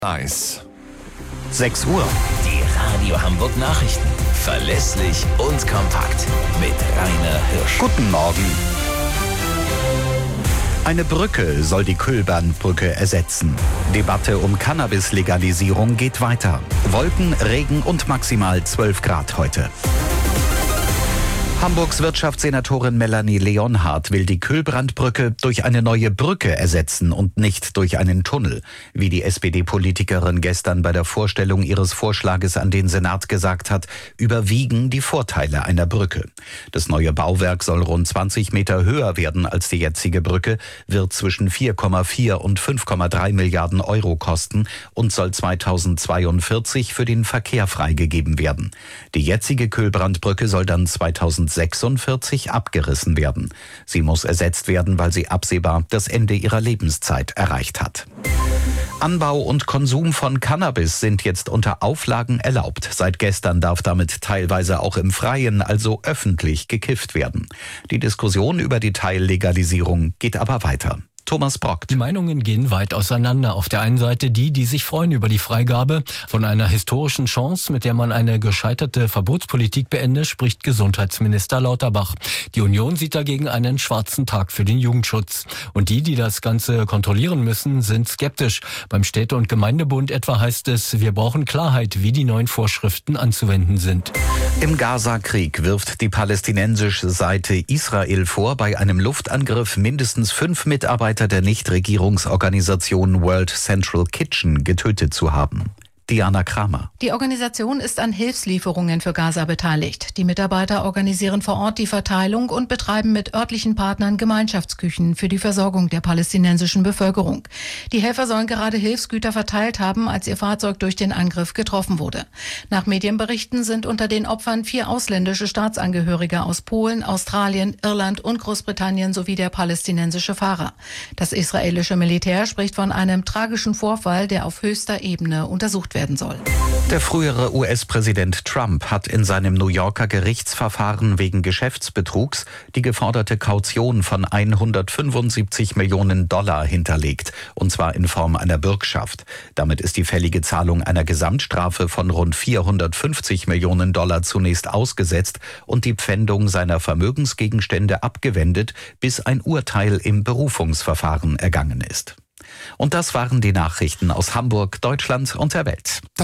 Eis. 6 Uhr. Die Radio Hamburg Nachrichten. Verlässlich und kompakt. Mit Rainer Hirsch. Guten Morgen. Eine Brücke soll die Kühlbahnbrücke ersetzen. Debatte um Cannabis-Legalisierung geht weiter. Wolken, Regen und maximal 12 Grad heute. Hamburgs Wirtschaftssenatorin Melanie Leonhardt will die Kühlbrandbrücke durch eine neue Brücke ersetzen und nicht durch einen Tunnel, wie die SPD-Politikerin gestern bei der Vorstellung ihres Vorschlages an den Senat gesagt hat, überwiegen die Vorteile einer Brücke. Das neue Bauwerk soll rund 20 Meter höher werden als die jetzige Brücke, wird zwischen 4,4 und 5,3 Milliarden Euro kosten und soll 2042 für den Verkehr freigegeben werden. Die jetzige Kühlbrandbrücke soll dann 2046 abgerissen werden. Sie muss ersetzt werden, weil sie absehbar das Ende ihrer Lebenszeit erreicht hat. Anbau und Konsum von Cannabis sind jetzt unter Auflagen erlaubt. Seit gestern darf damit teilweise auch im Freien, also öffentlich, gekifft werden. Die Diskussion über die Teillegalisierung geht aber weiter. Thomas Brock. Die Meinungen gehen weit auseinander. Auf der einen Seite die sich freuen über die Freigabe. Von einer historischen Chance, mit der man eine gescheiterte Verbotspolitik beende, spricht Gesundheitsminister Lauterbach. Die Union sieht dagegen einen schwarzen Tag für den Jugendschutz. Und die das Ganze kontrollieren müssen, sind skeptisch. Beim Städte- und Gemeindebund etwa heißt es, wir brauchen Klarheit, wie die neuen Vorschriften anzuwenden sind. Im Gaza-Krieg wirft die palästinensische Seite Israel vor, bei einem Luftangriff mindestens 5 Mitarbeiter der Nichtregierungsorganisation World Central Kitchen getötet zu haben. Diana Kramer. Die Organisation ist an Hilfslieferungen für Gaza beteiligt. Die Mitarbeiter organisieren vor Ort die Verteilung und betreiben mit örtlichen Partnern Gemeinschaftsküchen für die Versorgung der palästinensischen Bevölkerung. Die Helfer sollen gerade Hilfsgüter verteilt haben, als ihr Fahrzeug durch den Angriff getroffen wurde. Nach Medienberichten sind unter den Opfern 4 ausländische Staatsangehörige aus Polen, Australien, Irland und Großbritannien sowie der palästinensische Fahrer. Das israelische Militär spricht von einem tragischen Vorfall, der auf höchster Ebene untersucht werden soll. Der frühere US-Präsident Trump hat in seinem New Yorker Gerichtsverfahren wegen Geschäftsbetrugs die geforderte Kaution von $175 Millionen hinterlegt, und zwar in Form einer Bürgschaft. Damit ist die fällige Zahlung einer Gesamtstrafe von rund $450 Millionen zunächst ausgesetzt und die Pfändung seiner Vermögensgegenstände abgewendet, bis ein Urteil im Berufungsverfahren ergangen ist. Und das waren die Nachrichten aus Hamburg, Deutschland und der Welt.